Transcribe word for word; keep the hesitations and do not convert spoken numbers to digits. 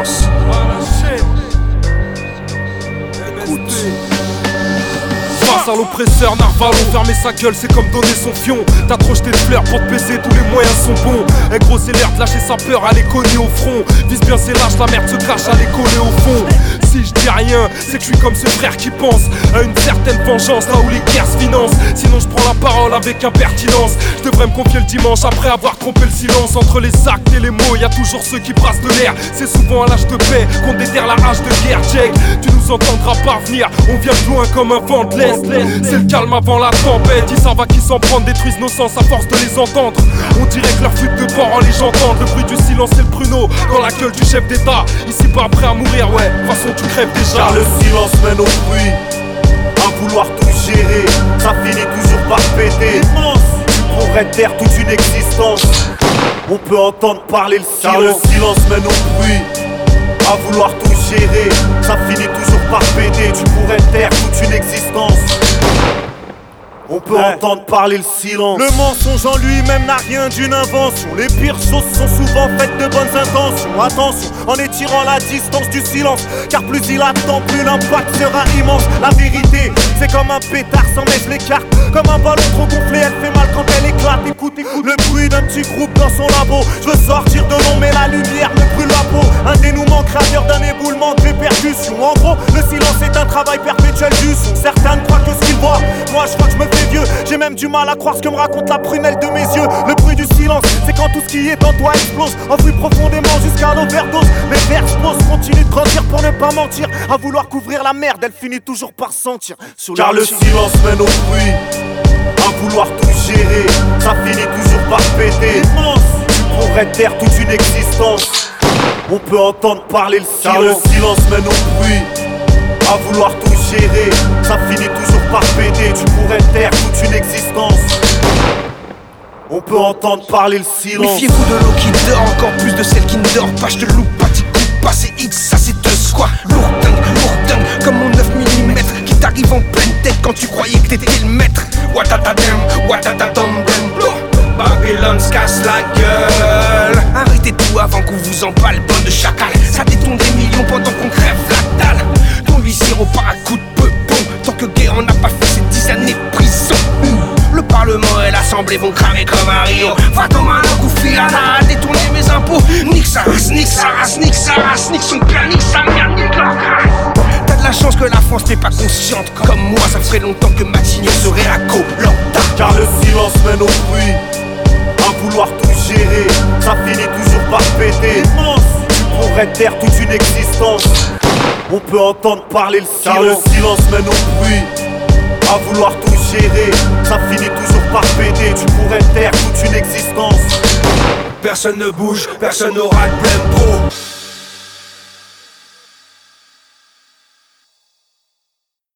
silence. Écoute. Face à l'oppresseur, Narvalo, fermer sa gueule, c'est comme donner son fion. T'as trop jeté de fleurs pour te baiser, tous les moyens sont bons. Eh gros, c'est l'air de lâcher sa peur, à les cogner au front. Vise bien ses lâches, la merde se cache, à les coller au fond. Si je dis rien, c'est que je suis comme ce frère qui pense à une certaine vengeance, là où les guerres se financent. Sinon je prends la parole avec impertinence. Je devrais me confier le dimanche après avoir trompé le silence. Entre les actes et les mots, y a toujours ceux qui brassent de l'air. C'est souvent à l'âge de paix qu'on déterre la hache de guerre. Jack, tu nous entendras parvenir, on vient de loin comme un vent de l'Est. C'est le calme avant la tempête, ils savent à qui s'en prendre, détruisent nos sens à force de les entendre. On dirait que leur fuite de parole les j'entends. Le bruit du silence c'est le pruneau dans la gueule du chef d'état. Ici pas prêt à mourir, ouais, de toute façon tu crèves déjà. Car le silence mène au bruit, à vouloir tout gérer, ça finit toujours par péter. Tu pourrais taire toute une existence, on peut entendre parler le silence. Car le silence mène au bruit, à vouloir tout gérer, ça finit toujours par péter. Tu pourrais taire toute une existence, on peut ouais. entendre parler le silence. Le mensonge en lui-même n'a rien d'une invention. Les pires choses sont souvent faites de bonnes intentions. Attention, en étirant la distance du silence, car plus il attend, plus l'impact sera immense. La vérité, c'est comme un pétard sans mais je l'écarte. Comme un ballon trop gonflé, elle fait mal quand elle éclate. Écoute, écoute le bruit d'un petit groupe dans son labo. Je veux sortir de l'ombre mais la lumière me brûle la peau. Un dénouement créateur d'un éboulement de répercussions. En gros, le silence est un travail perpétuel du son. Certains croient que ce qu'ils voient, moi je crois que je me fais vieux. J'ai même du mal à croire ce que me raconte la prunelle de mes yeux. Le bruit du silence, c'est quand tout ce qui est en toi explose. Enfoui profondément jusqu'à l'overdose. Mes vers posent, continuent de grandir pour ne pas mentir. À vouloir couvrir la merde, elle finit toujours par sentir. Car le silence mène au bruit, à vouloir tout gérer, ça finit toujours par péter. Tu pourrais taire toute une existence, on peut entendre parler le silence. Car le silence mène au bruit, à vouloir tout gérer, ça finit toujours par péter. Tu pourrais taire toute une existence, on peut entendre parler le silence. Méfiez-vous de l'eau qui dort, encore plus de celle qui ne dort pas. Je te loupe pas, t'y coupes pas, c'est X, ça c'est deux squats. Lourdingue, lourdingue, comme mon neuf millimètres qui t'arrive en pleine tête quand tu croyais que t'étais le maître. Watatadam, watatatam, dem, Babylone se casse la gueule. Arrêtez tout avant qu'on vous emballe, bande de chacal. Ça détourne des millions pendant qu'on crève la dalle. Ton huissier au pas à coup de peu bon. Tant que guerre on n'a pas fait ces dix années de prison. Le parlement et l'assemblée vont cramer comme un rio. Fatoma la Goufiana a détourné mes impôts. Nique sa race, nique sa race, nique sa race, nique son père, nique sa mère, nique leur race. T'as de la chance que la France n'est pas consciente. Comme moi, ça ferait longtemps que Matignon serait à Koh-Lanta. Car le silence mène au bruit, à vouloir tout gérer, ça finit toujours par péter. Tu pourrais taire toute une existence, on peut entendre parler le silence. Car le silence mène au bruit, à vouloir tout gérer, ça finit toujours par péter. Tu pourrais taire toute une existence. Personne ne bouge, personne n'aura de blême pro.